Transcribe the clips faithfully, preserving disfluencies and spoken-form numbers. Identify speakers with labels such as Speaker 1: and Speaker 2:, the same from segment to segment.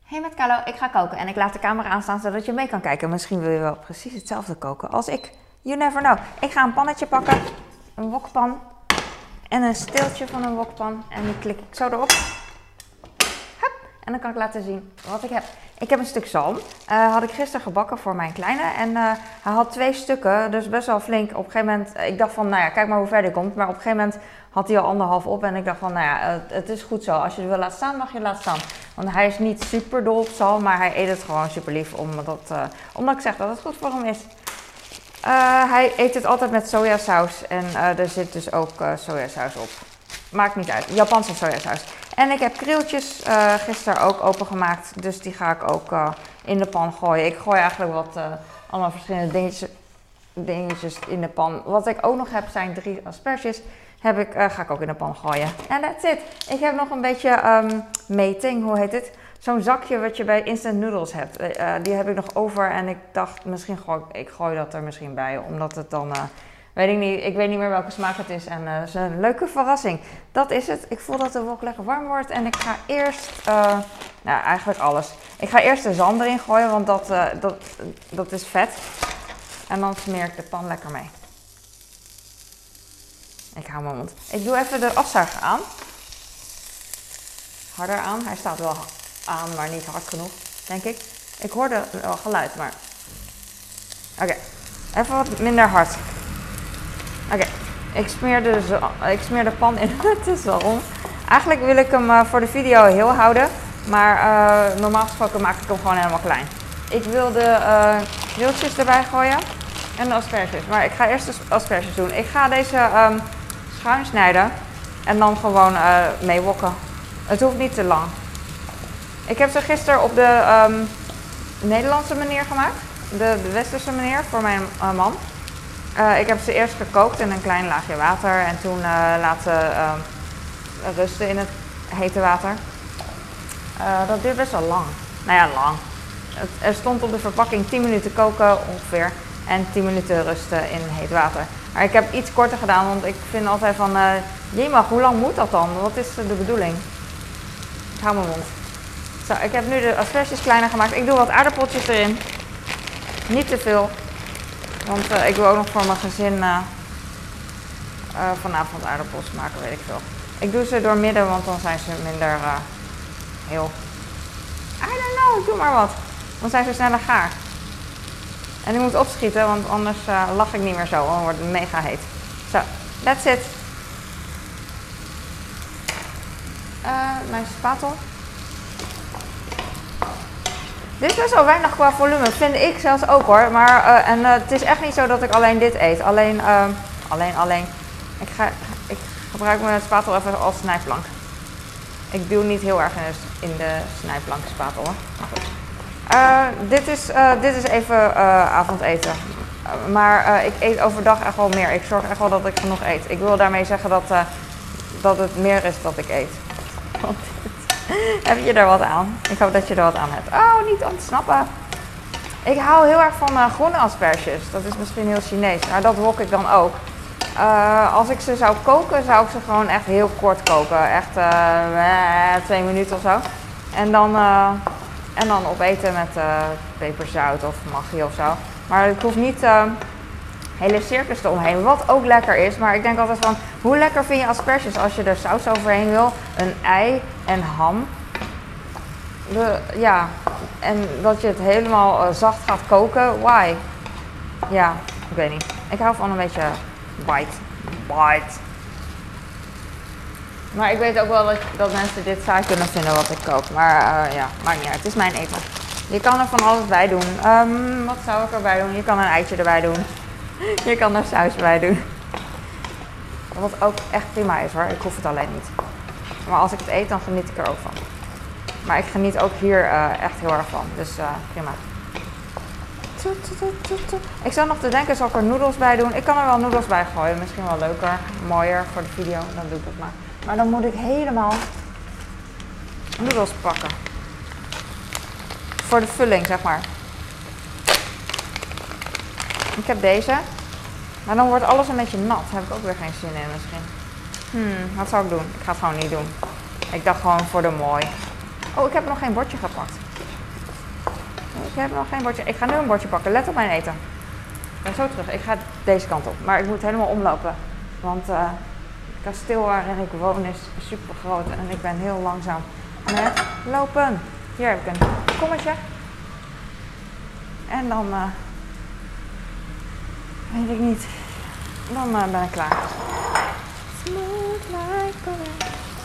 Speaker 1: Hey met Carlo, ik ga koken en ik laat de camera aanstaan zodat je mee kan kijken. Misschien wil je wel precies hetzelfde koken als ik. You never know. Ik ga een pannetje pakken, een wokpan en een steeltje van een wokpan. En die klik ik zo erop. Hup. En dan kan ik laten zien wat ik heb. Ik heb een stuk zalm. Uh, had ik gisteren gebakken voor mijn kleine. En uh, hij had twee stukken, dus best wel flink. Op een gegeven moment, ik dacht van, nou ja, kijk maar hoe ver die komt. Maar op een gegeven moment had hij al anderhalf op. En ik dacht van, nou ja, het, het is goed zo. Als je het wil laten staan, mag je het laten staan. Want hij is niet super dol op zalm, maar hij eet het gewoon super lief. Omdat, uh, omdat ik zeg dat het goed voor hem is. Uh, hij eet het altijd met sojasaus. En uh, er zit dus ook uh, sojasaus op. Maakt niet uit. Japanse sojasaus. En ik heb krieltjes uh, gisteren ook opengemaakt. Dus die ga ik ook uh, in de pan gooien. Ik gooi eigenlijk wat uh, allemaal verschillende dingetjes, dingetjes in de pan. Wat ik ook nog heb zijn drie asperges. Heb ik, uh, ga ik ook in de pan gooien. En that's it. Ik heb nog een beetje um, meting, hoe heet het? Zo'n zakje wat je bij instant noodles hebt. Uh, die heb ik nog over en ik dacht misschien gooi ik gooi dat er misschien bij. Omdat het dan, uh, weet ik niet, ik weet niet meer welke smaak het is. En het uh, is een leuke verrassing. Dat is het. Ik voel dat de wok lekker warm wordt. En ik ga eerst, uh, nou eigenlijk alles. Ik ga eerst de zalm erin gooien, want dat, uh, dat, dat is vet. En dan smeer ik de pan lekker mee. Ik hou mijn mond. Ik doe even de afzuiger aan. Harder aan. Hij staat wel aan, maar niet hard genoeg, denk ik. Ik hoorde wel geluid, maar... Oké. Okay. Even wat minder hard. Oké. Okay. Ik smeer de, ik smeer de pan in de zalm. Eigenlijk wil ik hem uh, voor de video heel houden. Maar uh, normaal gesproken maak ik hem gewoon helemaal klein. Ik wil de uh, krieltjes erbij gooien. En de asperges. Maar ik ga eerst de asperges doen. Ik ga deze um, schuin snijden. En dan gewoon uh, mee wokken. Het hoeft niet te lang. Ik heb ze gisteren op de um, Nederlandse manier gemaakt. De, de westerse manier voor mijn uh, man. Uh, ik heb ze eerst gekookt in een klein laagje water. En toen uh, laten uh, rusten in het hete water. Uh, dat duurt best wel lang. Nou ja, lang. Het, er stond op de verpakking tien minuten koken ongeveer. En tien minuten rusten in heet water. Maar ik heb iets korter gedaan, want ik vind altijd van... Uh, jemig, hoe lang moet dat dan? Wat is de bedoeling? Ik hou mijn mond. Zo, ik heb nu de asperges kleiner gemaakt. Ik doe wat aardappeltjes erin. Niet te veel. Want uh, ik wil ook nog voor mijn gezin uh, uh, vanavond aardappels maken, weet ik veel. Ik doe ze door midden, want dan zijn ze minder uh, heel... I don't know, doe maar wat. Dan zijn ze sneller gaar. En ik moet opschieten, want anders uh, lach ik niet meer zo. Dan wordt het mega heet. Zo, that's it. Uh, mijn spatel. Dit is best wel weinig qua volume, vind ik zelfs ook hoor. Maar uh, en, uh, het is echt niet zo dat ik alleen dit eet. Alleen, uh, alleen, alleen. Ik, ga, ik gebruik mijn spatel even als snijplank. Ik duw niet heel erg in de, in de snijplank spatel hoor. Maar goed. Uh, dit, is, uh, dit is even uh, avondeten. Uh, maar uh, ik eet overdag echt wel meer. Ik zorg echt wel dat ik genoeg eet. Ik wil daarmee zeggen dat, uh, dat het meer is dat ik eet. Want heb je er wat aan? Ik hoop dat je er wat aan hebt. Oh, niet ontsnappen. Ik hou heel erg van uh, groene asperges. Dat is misschien heel Chinees. Maar dat wok ik dan ook. Uh, als ik ze zou koken, zou ik ze gewoon echt heel kort koken. Echt uh, twee minuten of zo. En dan... Uh, En dan opeten met uh, peperzout of maggi of zo. Maar ik hoef niet uh, hele circus eromheen. Wat ook lekker is. Maar ik denk altijd van, hoe lekker vind je asperges als je er saus overheen wil? Een ei en ham. De, ja, en dat je het helemaal uh, zacht gaat koken. Why? Ja, ik weet niet. Ik hou van een beetje bite. Bite. Maar ik weet ook wel dat, dat mensen dit saai kunnen vinden wat ik kook. Maar uh, ja, maakt niet uit. Het is mijn eten. Je kan er van alles bij doen. Um, wat zou ik erbij doen? Je kan een eitje erbij doen. Je kan er saus bij doen. Wat ook echt prima is hoor. Ik hoef het alleen niet. Maar als ik het eet, dan geniet ik er ook van. Maar ik geniet ook hier uh, echt heel erg van. Dus uh, prima. Ik zou nog te denken, zal ik er noedels bij doen? Ik kan er wel noedels bij gooien. Misschien wel leuker, mooier voor de video. Dan doe ik het maar. Maar dan moet ik helemaal noedels pakken. Voor de vulling, zeg maar. Ik heb deze. Maar dan wordt alles een beetje nat. Daar heb ik ook weer geen zin in misschien. Hmm, wat zou ik doen? Ik ga het gewoon niet doen. Ik dacht gewoon voor de mooi. Oh, ik heb nog geen bordje gepakt. ik heb nog geen bordje. Ik ga nu een bordje pakken. Let op mijn eten. Ik ben zo terug. Ik ga deze kant op. Maar ik moet helemaal omlopen. Want uh, het kasteel waarin ik woon is super groot. En ik ben heel langzaam met lopen. Hier heb ik een kommetje. En dan... Uh, weet ik niet. Dan uh, ben ik klaar. Smooth like butter.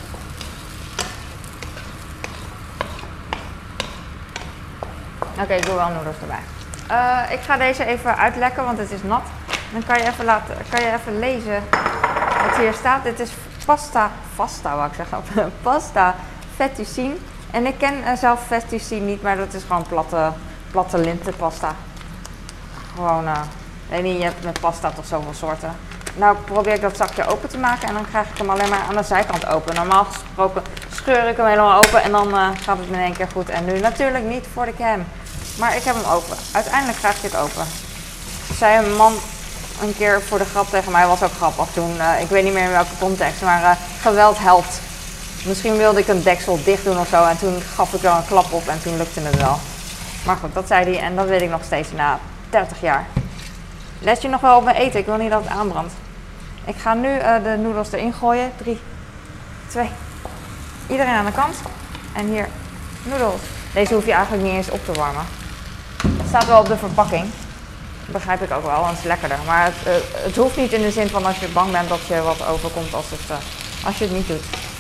Speaker 1: Oké, okay, ik doe wel noedels erbij. Uh, ik ga deze even uitlekken, want het is nat. Dan kan je even, laten, kan je even lezen wat hier staat. Dit is pasta, pasta wou ik zeggen, pasta fettuccine. En ik ken uh, zelf fettuccine niet, maar dat is gewoon platte, platte lintenpasta. Gewoon, uh, weet niet, je hebt met pasta toch zoveel soorten. Nou probeer ik dat zakje open te maken en dan krijg ik hem alleen maar aan de zijkant open. Normaal gesproken scheur ik hem helemaal open en dan uh, gaat het in één keer goed. En nu natuurlijk niet voor de cam. Maar ik heb hem open. Uiteindelijk krijg je het open. Zei een man een keer voor de grap tegen mij, was ook grappig toen. Uh, ik weet niet meer in welke context, maar uh, geweld helpt. Misschien wilde ik een deksel dicht doen of zo en toen gaf ik er een klap op en toen lukte het wel. Maar goed, dat zei hij en dat weet ik nog steeds na dertig jaar. Let je nog wel op mijn eten, ik wil niet dat het aanbrandt. Ik ga nu uh, de noedels erin gooien. drie, twee, iedereen aan de kant. En hier, noedels. Deze hoef je eigenlijk niet eens op te warmen. Het staat wel op de verpakking. Dat begrijp ik ook wel, want het is lekkerder. Maar het, uh, het hoeft niet in de zin van als je bang bent dat je wat overkomt als, het, uh, als je het niet doet.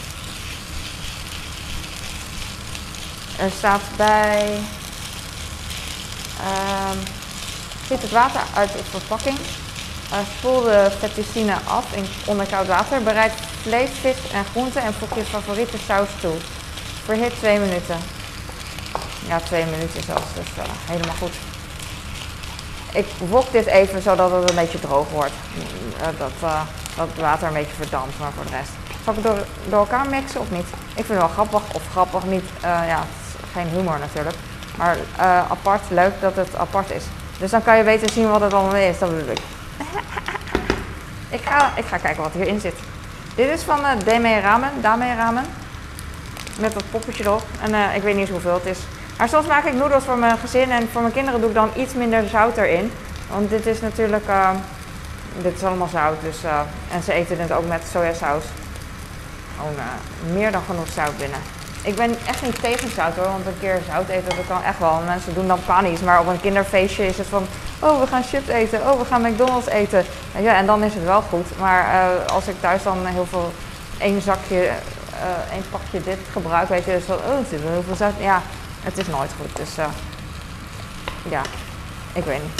Speaker 1: Er staat bij... Um, Giet het water uit de verpakking. Uh, spoel de fettuccine af in onder koud water. Bereid vlees, vis en groenten en voeg je favoriete saus toe. Verhit twee minuten. Ja, twee minuten zelfs, dus uh, helemaal goed. Ik wok dit even zodat het een beetje droog wordt. Uh, dat, uh, dat het water een beetje verdampt, maar voor de rest. Zal ik het door, door elkaar mixen of niet? Ik vind het wel grappig, of grappig niet. Uh, ja, het is geen humor natuurlijk. Maar uh, apart, leuk dat het apart is. Dus dan kan je beter zien wat het allemaal is, dat bedoel ik. ik, ga, ik ga kijken wat hierin zit. Dit is van uh, Dame Ramen, Dame Ramen. Met dat poppetje erop. En uh, ik weet niet eens hoeveel het is. Maar soms maak ik noedels voor mijn gezin en voor mijn kinderen doe ik dan iets minder zout erin. Want dit is natuurlijk, uh, dit is allemaal zout. Dus, uh, en ze eten het ook met sojasaus. Gewoon uh, meer dan genoeg zout binnen. Ik ben echt niet tegen zout hoor, want een keer zout eten, dat kan echt wel. Mensen doen dan panisch, maar op een kinderfeestje is het van, oh we gaan chips eten, oh we gaan McDonald's eten. En ja, en dan is het wel goed. Maar uh, als ik thuis dan heel veel, één zakje, uh, één pakje dit gebruik, weet je, dus van, oh er zit wel heel veel zout. Ja, het is nooit goed, dus uh, ja, ik weet niet.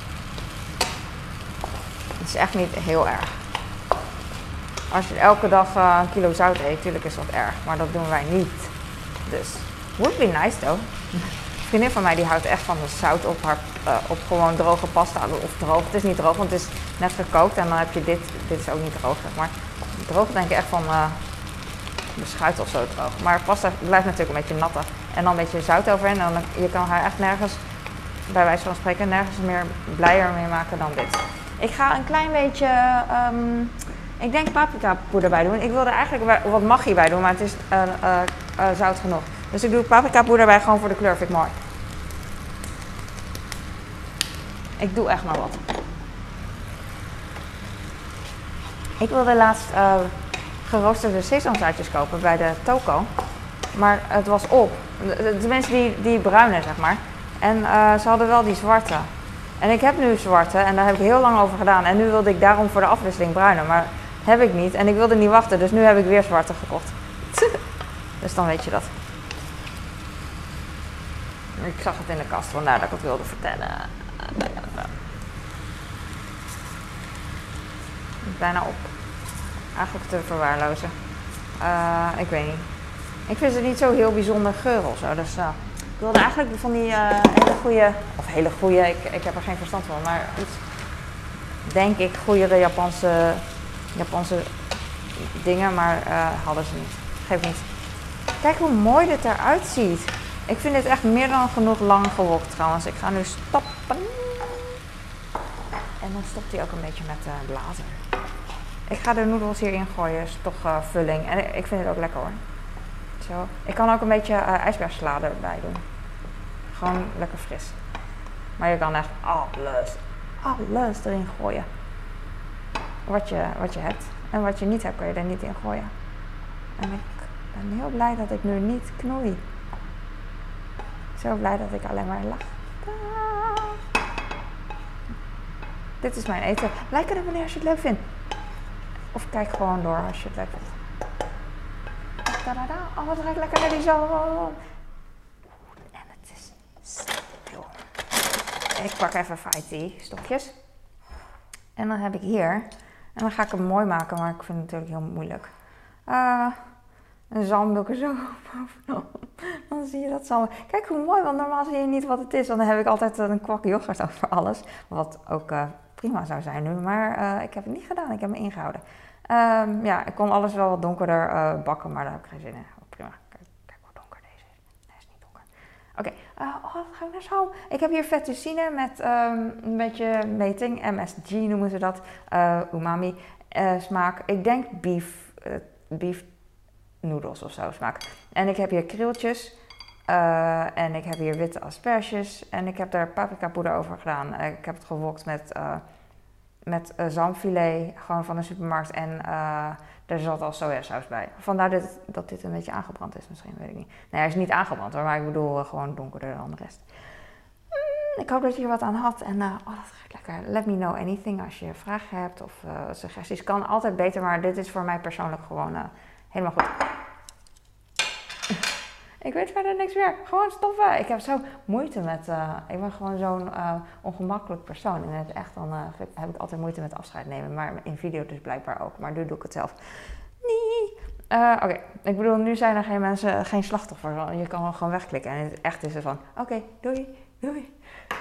Speaker 1: Het is echt niet heel erg. Als je elke dag uh, een kilo zout eet, natuurlijk is dat erg, maar dat doen wij niet. Dus, would be nice though. Een vriendin van mij die houdt echt van de zout op, haar, uh, op gewoon droge pasta. Of droog, het is niet droog, want het is net gekookt en dan heb je dit. Dit is ook niet droog, zeg maar. Droog denk ik echt van uh, beschuit of zo droog. Maar pasta blijft natuurlijk een beetje natte. En dan een beetje zout overheen. En dan, je kan haar echt nergens, bij wijze van spreken, nergens meer blijer mee maken dan dit. Ik ga een klein beetje... Um, Ik denk paprika poeder bij doen. Ik wilde eigenlijk wat maggi bij doen, maar het is uh, uh, uh, zout genoeg. Dus ik doe paprika poeder bij gewoon voor de kleur, vind ik mooi. Ik doe echt maar wat. Ik wilde laatst uh, geroosterde sesamzaadjes kopen bij de toko. Maar het was op. De, de mensen die, die bruine, zeg maar. En uh, ze hadden wel die zwarte. En ik heb nu zwarte en daar heb ik heel lang over gedaan. En nu wilde ik daarom voor de afwisseling bruine. Maar heb ik niet en ik wilde niet wachten, dus nu heb ik weer zwarte gekocht. Dus dan weet je dat. Ik zag het in de kast, vandaar dat ik het wilde vertellen. Bijna op. Eigenlijk te verwaarlozen. Uh, ik weet niet. Ik vind ze niet zo heel bijzonder geur of zo. Dus uh, ik wilde eigenlijk van die uh, hele goede, of hele goede, ik, ik heb er geen verstand van, maar iets, denk ik, goeiere Japanse... Japanse dingen, maar uh, hadden ze niet. Geef niet. Kijk hoe mooi dit eruit ziet. Ik vind dit echt meer dan genoeg lang gewokt trouwens. Ik ga nu stoppen. En dan stopt hij ook een beetje met uh, blazer. Ik ga de noedels hierin gooien. Is toch uh, vulling. En ik vind het ook lekker hoor. Zo. Ik kan ook een beetje uh, ijsbeersalade erbij doen. Gewoon lekker fris. Maar je kan echt alles, alles erin gooien. Wat je, wat je hebt. En wat je niet hebt, kan je er niet in gooien. En ik ben heel blij dat ik nu niet knoei. Zo blij dat ik alleen maar lach. Dit is mijn eten. Like het wanneer als je het leuk vindt. Of kijk gewoon door als je het leuk vindt. Tadada. Oh, wat ruikt lekker naar die zalm. En het is stil. Ik pak even Vitae stokjes. En dan heb ik hier. En dan ga ik hem mooi maken, maar ik vind het natuurlijk heel moeilijk. Uh, een zalm doe ik er zo bovenop. Dan zie je dat zalm. Kijk hoe mooi, want normaal zie je niet wat het is. Want dan heb ik altijd een kwak yoghurt over alles. Wat ook uh, prima zou zijn nu. Maar uh, ik heb het niet gedaan, ik heb me ingehouden. Um, ja, ik kon alles wel wat donkerder uh, bakken, maar daar heb ik geen zin in. Oh, prima, kijk, kijk hoe donker deze is. Nee, is niet donker. Oké, okay. uh, oh, dan ga ik naar zalm. Ik heb hier fettuccine met um, een beetje meting. M S G noemen ze dat. Uh, umami uh, smaak. Ik denk beef, uh, beef noedels of zo smaak. En ik heb hier krieltjes. Uh, en ik heb hier witte asperges. En ik heb daar paprika poeder over gedaan. Uh, ik heb het gewokt met... Uh, Met uh, zalmfilet, gewoon van de supermarkt. En uh, er zat al sojasaus bij. Vandaar dit, dat dit een beetje aangebrand is misschien, weet ik niet. Nee, hij is niet aangebrand hoor, maar ik bedoel uh, gewoon donkerder dan de rest. Mm, ik hoop dat je er wat aan had. En uh, oh, dat gaat lekker. Let me know anything als je vragen hebt of uh, suggesties. Kan altijd beter, maar dit is voor mij persoonlijk gewoon uh, helemaal goed. Ik weet verder niks meer. Gewoon stoppen. Ik heb zo moeite met... Uh, ik ben gewoon zo'n uh, ongemakkelijk persoon. En het echt dan uh, heb ik altijd moeite met afscheid nemen. Maar in video dus blijkbaar ook. Maar nu doe ik het zelf. Nee. Uh, Oké. Okay. Ik bedoel, nu zijn er geen mensen, geen slachtoffers. Je kan gewoon wegklikken. En het echt is het van... Oké, okay, doei. Doei.